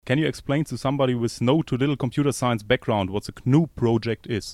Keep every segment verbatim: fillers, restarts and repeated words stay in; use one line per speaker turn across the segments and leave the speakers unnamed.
Can you explain to somebody with no too little computer science background what the G N U project is?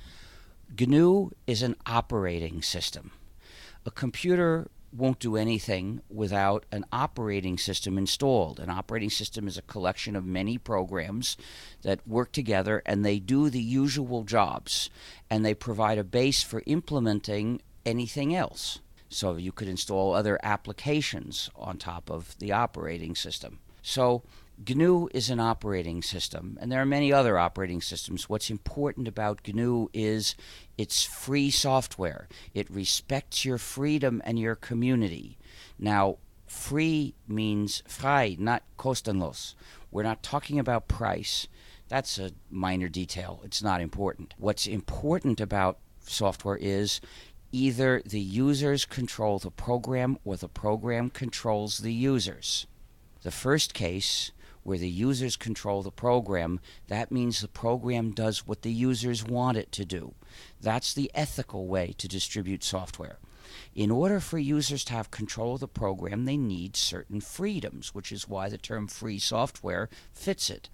G N U is an operating system. A computer won't do anything without an operating system installed. An operating system is a collection of many programs that work together, and they do the usual jobs, and they provide a base for implementing anything else. So you could install other applications on top of the operating system. So G N U is an operating system, and there are many other operating systems. What's important about G N U is it's free software. It respects your freedom and your community. Now, free means frei, not kostenlos. We're not talking about price. That's a minor detail. It's not important. What's important about software is either the users control the program or the program controls the users. The first case, where the users control the program, that means the program does what the users want it to do. That's the ethical way to distribute software. In order for users to have control of the program, they need certain freedoms, which is why the term free software fits it.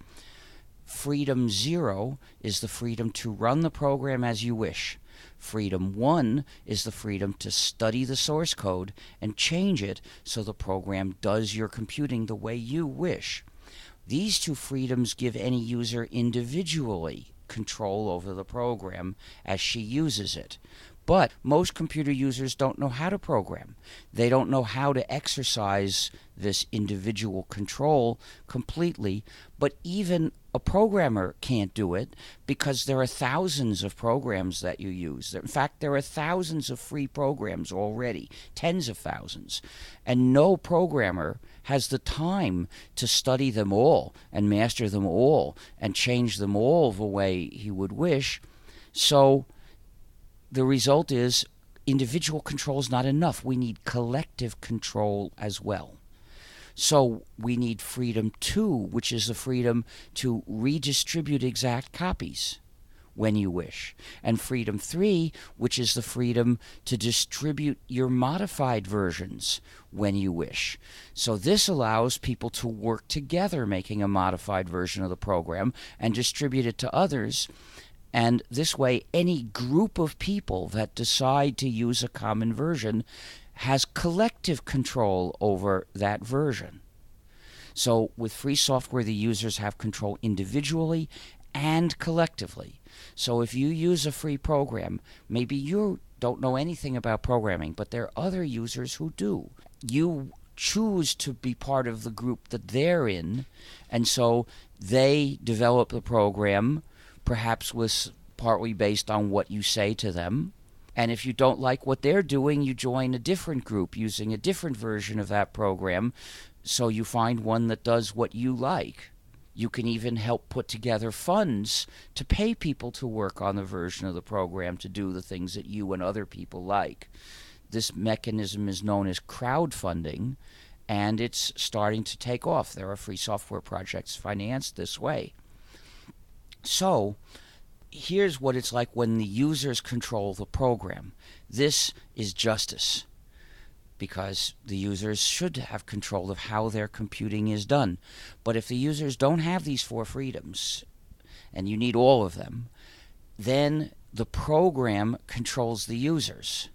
Freedom zero is the freedom to run the program as you wish. Freedom one is the freedom to study the source code and change it so the program does your computing the way you wish. These two freedoms give any user individually control over the program as she uses it. But most computer users don't know how to program. They don't know how to exercise this individual control completely, but even a programmer can't do it because there are thousands of programs that you use. In fact, there are thousands of free programs already, tens of thousands, and no programmer has the time to study them all and master them all and change them all the way he would wish. So the result is individual control is not enough. We need collective control as well. So we need freedom two, which is the freedom to redistribute exact copies when you wish. And freedom three, which is the freedom to distribute your modified versions when you wish. So this allows people to work together making a modified version of the program and distribute it to others. And this way, any group of people that decide to use a common version has collective control over that version. So with free software, the users have control individually and collectively. So if you use a free program, maybe you don't know anything about programming, but there are other users who do. You choose to be part of the group that they're in, and so they develop the program, perhaps was partly based on what you say to them. And if you don't like what they're doing, you join a different group using a different version of that program, so you find one that does what you like. You can even help put together funds to pay people to work on the version of the program to do the things that you and other people like. This mechanism is known as crowdfunding, and it's starting to take off. There are free software projects financed this way. So here's what it's like when the users control the program. This is justice, because the users should have control of how their computing is done. But if the users don't have these four freedoms, and you need all of them, then the program controls the users.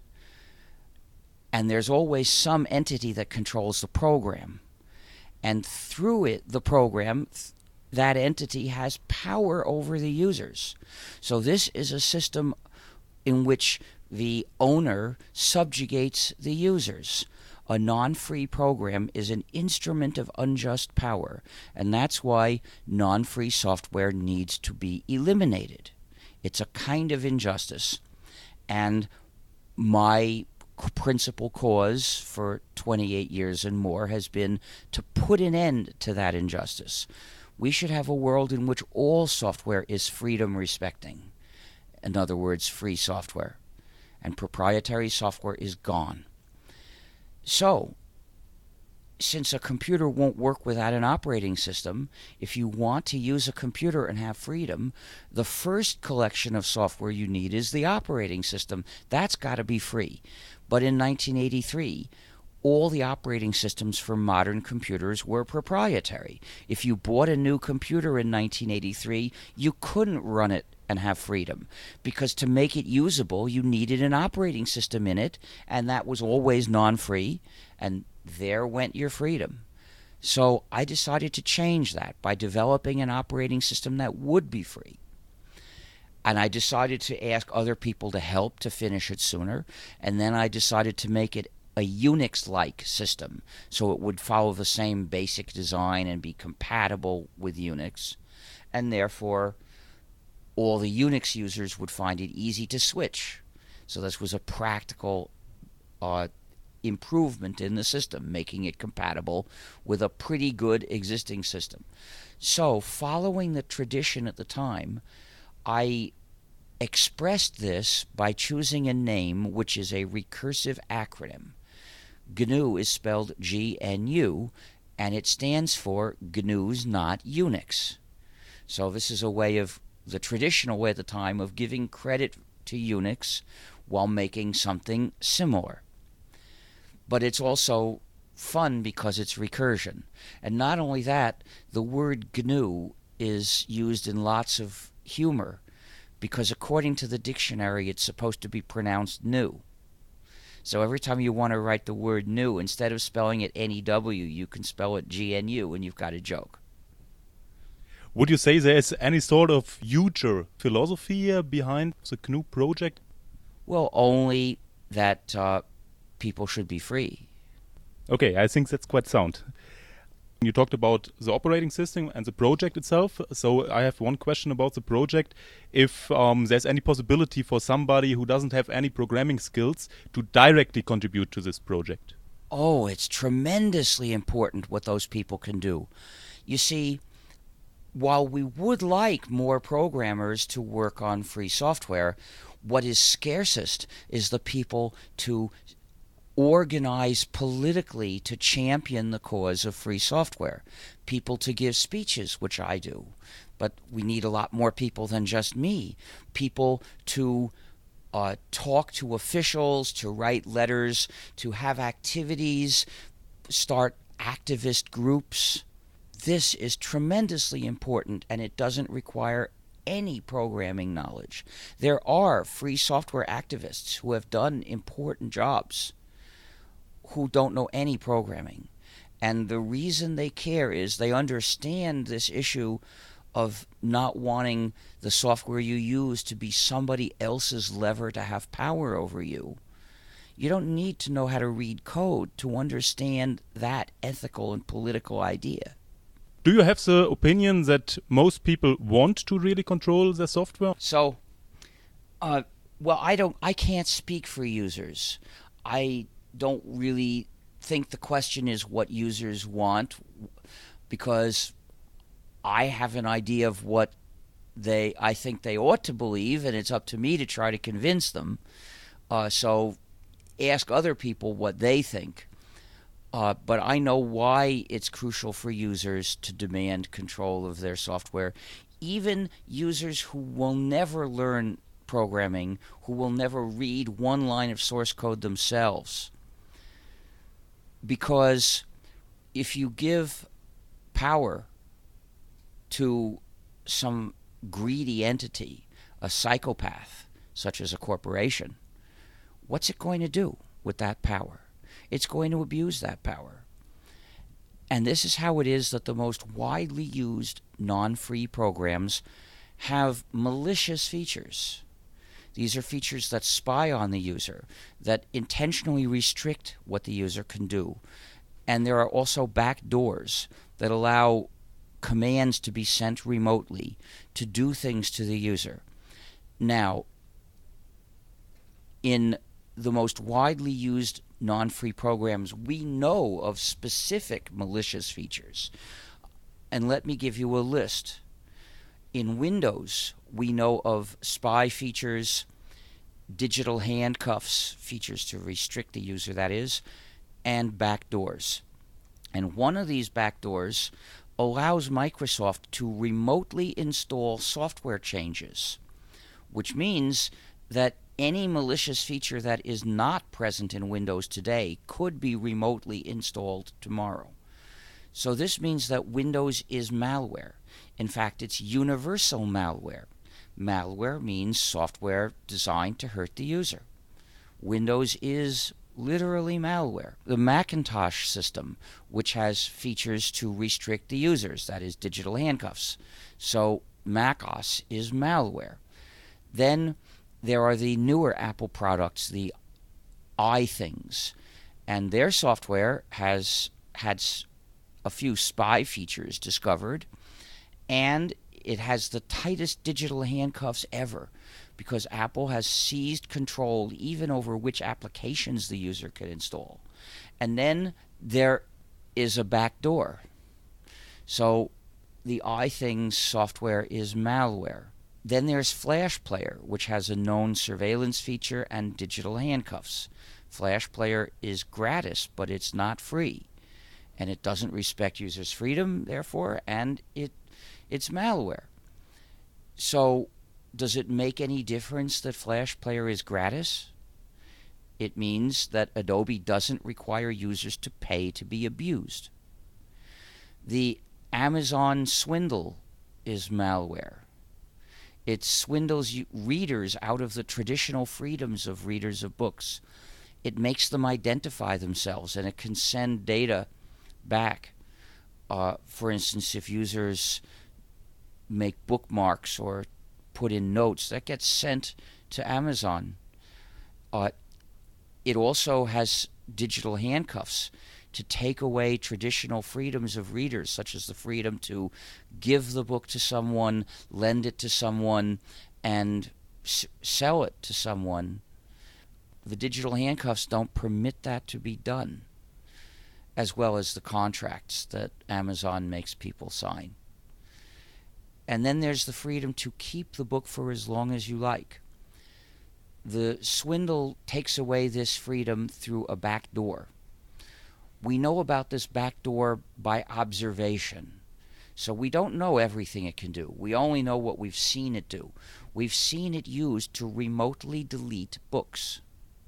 And there's always some entity that controls the program. And through it, the program, that entity has power over the users. So this is a system in which the owner subjugates the users. A non-free program is an instrument of unjust power, and that's why non-free software needs to be eliminated. It's a kind of injustice, and my principal cause for twenty-eight years and more has been to put an end to that injustice. We should have a world in which all software is freedom respecting. In other words, free software. And proprietary software is gone. So, since a computer won't work without an operating system, if you want to use a computer and have freedom, the first collection of software you need is the operating system. That's got to be free. But in nineteen eighty-three, all the operating systems for modern computers were proprietary. If you bought a new computer in nineteen eighty-three, you couldn't run it and have freedom, because to make it usable, you needed an operating system in it, and that was always non-free, and there went your freedom. So I decided to change that by developing an operating system that would be free. And I decided to ask other people to help to finish it sooner, and then I decided to make it a Unix-like system, so it would follow the same basic design and be compatible with Unix, and therefore all the Unix users would find it easy to switch. So this was a practical uh, improvement in the system, making it compatible with a pretty good existing system. So, following the tradition at the time, I expressed this by choosing a name which is a recursive acronym. G N U is spelled G N U, and it stands for G N U's Not Unix. So this is a way of, the traditional way at the time, of giving credit to Unix while making something similar. But it's also fun because it's recursion. And not only that, the word G N U is used in lots of humor, because according to the dictionary, it's supposed to be pronounced new. So every time you want to write the word new, instead of spelling it N E W, you can spell it G N U, and you've got a joke.
Would you say there is any sort of future philosophy uh, behind the G N U project?
Well, only that uh, people should be free.
Okay, I think that's quite sound. You talked about the operating system and the project itself, so I have one question about the project. If um, there's any possibility for somebody who doesn't have any programming skills to directly contribute to this project?
Oh, it's tremendously important what those people can do. You see, while we would like more programmers to work on free software, what is scarcest is the people to organize politically to champion the cause of free software. People to give speeches, which I do. But we need a lot more people than just me. People to uh, talk to officials, to write letters, to have activities, start activist groups. This is tremendously important, and it doesn't require any programming knowledge. There are free software activists who have done important jobs who don't know any programming. And the reason they care is they understand this issue of not wanting the software you use to be somebody else's lever to have power over you. You don't need to know how to read code to understand that ethical and political idea.
Do you have the opinion that most people want to really control their software?
So, uh, well, I don't. I can't speak for users. I don't really think the question is what users want, because I have an idea of what they I think they ought to believe, and it's up to me to try to convince them. Uh, so ask other people what they think. Uh, but I know why it's crucial for users to demand control of their software. Even users who will never learn programming, who will never read one line of source code themselves. Because if you give power to some greedy entity, a psychopath, such as a corporation, what's it going to do with that power? It's going to abuse that power. And this is how it is that the most widely used non-free programs have malicious features. These are features that spy on the user, that intentionally restrict what the user can do. And there are also backdoors that allow commands to be sent remotely to do things to the user. Now, in the most widely used non-free programs, we know of specific malicious features. And let me give you a list. In Windows, we know of spy features, digital handcuffs, features to restrict the user, that is, and backdoors. And one of these backdoors allows Microsoft to remotely install software changes, which means that any malicious feature that is not present in Windows today could be remotely installed tomorrow. So this means that Windows is malware. In fact, it's universal malware. Malware means software designed to hurt the user. Windows is literally malware. The Macintosh system, which has features to restrict the users, that is digital handcuffs. So macOS is malware. Then there are the newer Apple products, the iThings, and their software has had a few spy features discovered, and it has the tightest digital handcuffs ever because Apple has seized control even over which applications the user can install. And then there is a backdoor. So the iThings software is malware. Then there's Flash Player, which has a known surveillance feature and digital handcuffs. Flash Player is gratis, but it's not free. And it doesn't respect users' freedom, therefore, and it it's malware. So does it make any difference that Flash Player is gratis? It means that Adobe doesn't require users to pay to be abused. The Amazon Swindle is malware. It swindles readers out of the traditional freedoms of readers of books. It makes them identify themselves, and it can send data back. Uh, for instance, if users make bookmarks or put in notes, that gets sent to Amazon. Uh, it also has digital handcuffs to take away traditional freedoms of readers, such as the freedom to give the book to someone, lend it to someone, and s- sell it to someone. The digital handcuffs don't permit that to be done, as well as the contracts that Amazon makes people sign. And then there's the freedom to keep the book for as long as you like. The swindle takes away this freedom through a back door. We know about this back door by observation. So we don't know everything it can do. We only know what we've seen it do. We've seen it used to remotely delete books,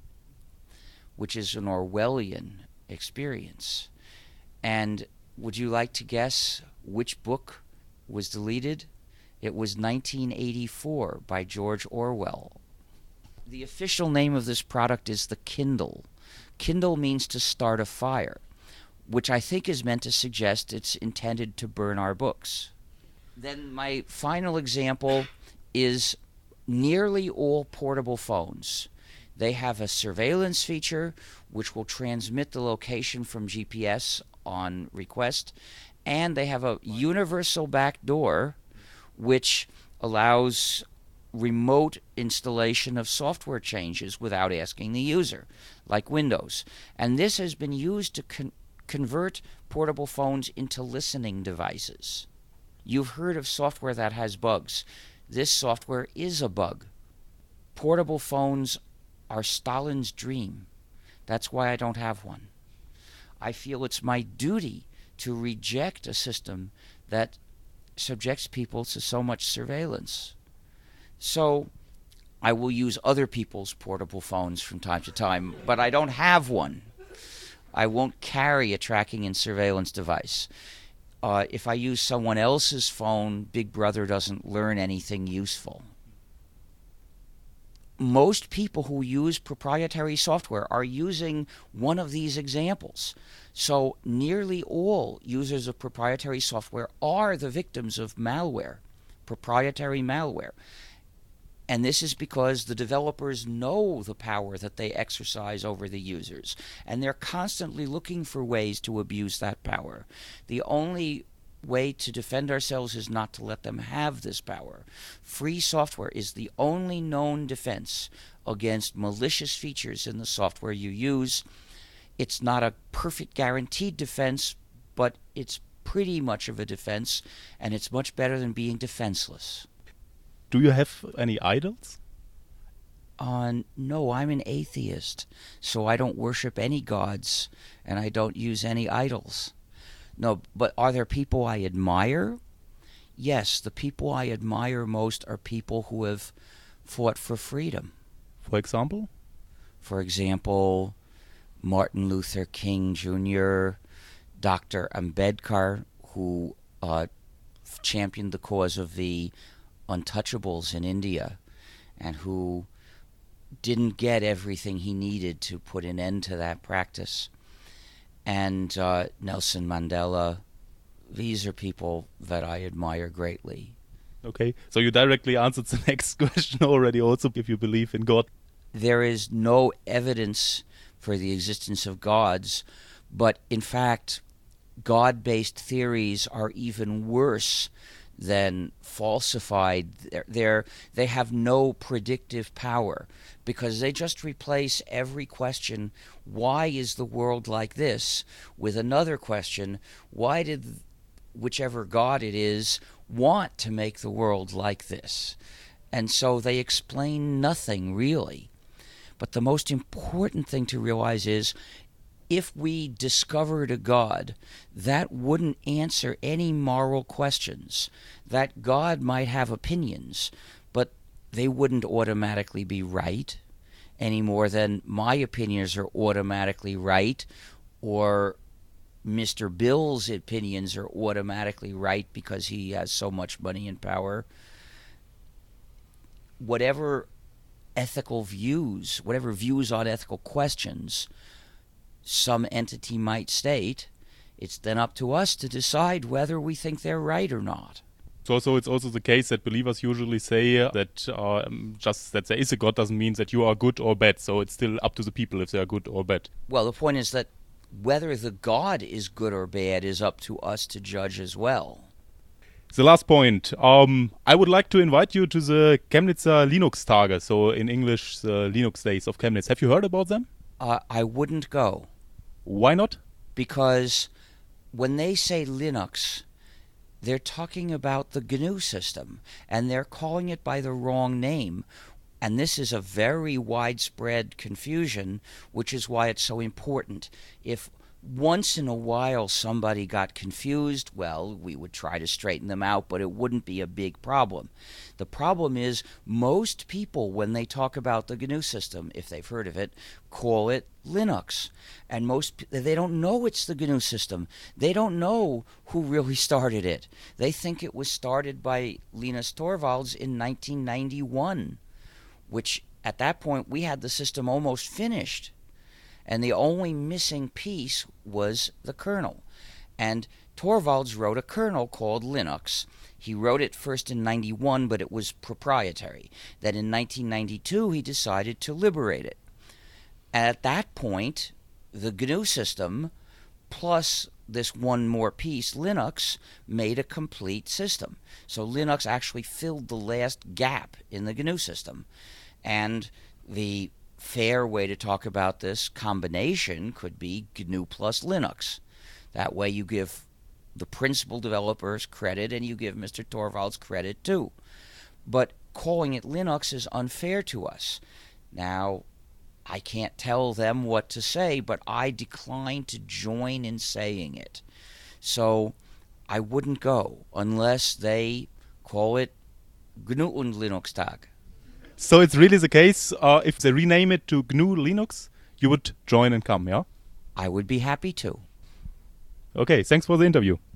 which is an Orwellian experience. And would you like to guess which book was deleted? It was nineteen eighty-four by George Orwell. The official name of this product is the Kindle. Kindle means to start a fire, which I think is meant to suggest it's intended to burn our books. Then my final example is nearly all portable phones. They have a surveillance feature which will transmit the location from G P S on request, and they have a universal backdoor which allows remote installation of software changes without asking the user, like Windows. And this has been used to con- convert portable phones into listening devices. You've heard of software that has bugs. This software is a bug. Portable phones are Stalin's dream. That's why I don't have one. I feel it's my duty to reject a system that subjects people to so much surveillance. So I will use other people's portable phones from time to time, but I don't have one. I won't carry a tracking and surveillance device. Uh, if I use someone else's phone, Big Brother doesn't learn anything useful. Most people who use proprietary software are using one of these examples. So nearly all users of proprietary software are the victims of malware, proprietary malware. And this is because the developers know the power that they exercise over the users, and they're constantly looking for ways to abuse that power. The only way to defend ourselves is not to let them have this power. Free software is the only known defense against malicious features in the software you use. It's not a perfect guaranteed defense, but it's pretty much of a defense, and it's much better than being defenseless.
Do you have any idols?
Uh, no, I'm an atheist, so I don't worship any gods, and I don't use any idols. No, but are there people I admire? Yes, the people I admire most are people who have fought for freedom.
For example?
For example, Martin Luther King Junior, Doctor Ambedkar, who uh, championed the cause of the untouchables in India, and who didn't get everything he needed to put an end to that practice. And uh, Nelson Mandela, these are people that I admire greatly.
Okay, so you directly answered the next question already also, if you believe in God.
There is no evidence for the existence of gods, but in fact, God-based theories are even worse than falsified. They're, they're, they have no predictive power because they just replace every question, why is the world like this, with another question, why did whichever God it is want to make the world like this? And so they explain nothing really. But the most important thing to realize is if we discovered a God, that wouldn't answer any moral questions. That God might have opinions, but they wouldn't automatically be right any more than my opinions are automatically right, or Mister Bill's opinions are automatically right because he has so much money and power. Whatever ethical views, whatever views on ethical questions some entity might state, it's then up to us to decide whether we think they're right or not.
So, so it's also the case that believers usually say uh, that uh, just that there is a God doesn't mean that you are good or bad. So it's still up to the people if they are good or bad.
Well, the point is that whether the God is good or bad is up to us to judge as well.
The last point. Um, I would like to invite you to the Chemnitzer Linux Tage, so in English, the Linux Days of Chemnitz. Have you heard about them?
Uh, I wouldn't go.
Why not?
Because when they say Linux, they're talking about the G N U system, and they're calling it by the wrong name. And this is a very widespread confusion, which is why it's so important. If once in a while somebody got confused, well, we would try to straighten them out, but it wouldn't be a big problem. The problem is most people, when they talk about the G N U system, if they've heard of it, call it Linux. And most they don't know it's the G N U system. They don't know who really started it. They think it was started by Linus Torvalds in nineteen ninety-one, which at that point we had the system almost finished. And the only missing piece was the kernel. And Torvalds wrote a kernel called Linux. He wrote it first in ninety-one, but it was proprietary. Then in nineteen ninety-two, he decided to liberate it. And at that point, the G N U system, plus this one more piece, Linux, made a complete system. So Linux actually filled the last gap in the G N U system. And the fair way to talk about this combination could be G N U plus Linux. That way you give the principal developers credit and you give Mister Torvalds credit too. But calling it Linux is unfair to us. Now, I can't tell them what to say, but I decline to join in saying it. So I wouldn't go unless they call it G N U und Linux Tag.
So it's really the case, uh, if they rename it to G N U Linux, you would join and come, yeah?
I would be happy to.
Okay, thanks for the interview.